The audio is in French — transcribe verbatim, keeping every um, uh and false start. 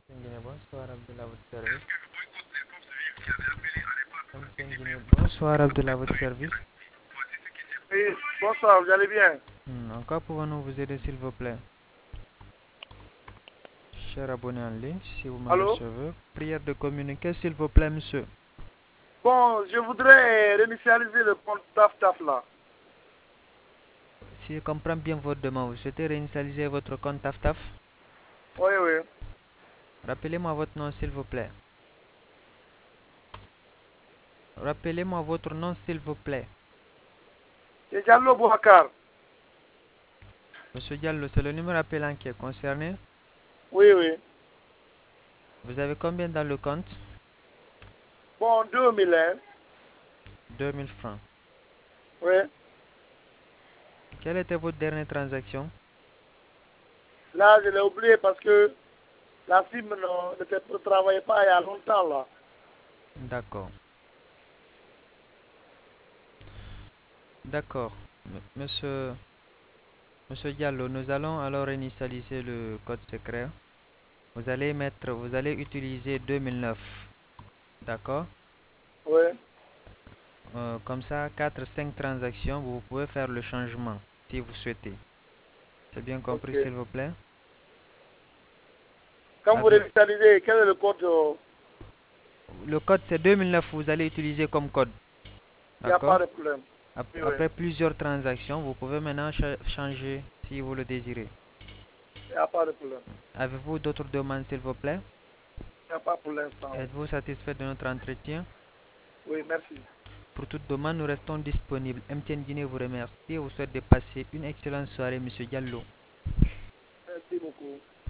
Guinée, bonsoir Abdullah, votre service. Guinée, bonsoir Abdullah, votre service. Oui, bonsoir, vous allez bien? Hmm, encore pouvons-nous vous aider s'il vous plaît? Cher abonné en ligne, si vous me Allô? recevez, prière de communiquer s'il vous plaît monsieur. Bon, je voudrais réinitialiser le compte Taf Taf là. Si je comprends bien votre demande, vous souhaitez réinitialiser votre compte TafTaf? Oui, oui. Rappelez-moi votre nom s'il vous plaît. Rappelez-moi votre nom s'il vous plaît. C'est Diallo Bouakar. Monsieur Diallo, c'est le numéro appelant qui est concerné. Oui, oui. Vous avez combien dans le compte? Bon, deux mille, hein? deux mille francs. Oui. Quelle était votre dernière transaction? Là, je l'ai oublié parce que la SIM non, ne travaillait pas il y a longtemps là. D'accord. D'accord. M- Monsieur, Monsieur Diallo, nous allons alors initialiser le code secret. Vous allez mettre, vous allez utiliser deux mille neuf. D'accord? Oui. Euh, comme ça, quatre cinq transactions, vous pouvez faire le changement si vous souhaitez. C'est bien compris, Ok. s'il vous plaît? Quand vous Avez- réinitialisez, quel est le code? euh, Le code, c'est deux mille neuf, vous allez utiliser comme code. Il n'y a pas D'accord? de problème. Ap- Oui, oui. Après plusieurs transactions, vous pouvez maintenant cha- changer si vous le désirez. Il n'y a pas de problème. Avez-vous d'autres demandes, s'il vous plaît? Il n'y a pas pour l'instant. Êtes-vous satisfait de notre entretien? Oui, merci. Pour toute demande, nous restons disponibles. M T N Guinée vous remercie et vous souhaite de passer une excellente soirée, Monsieur Diallo. Merci beaucoup.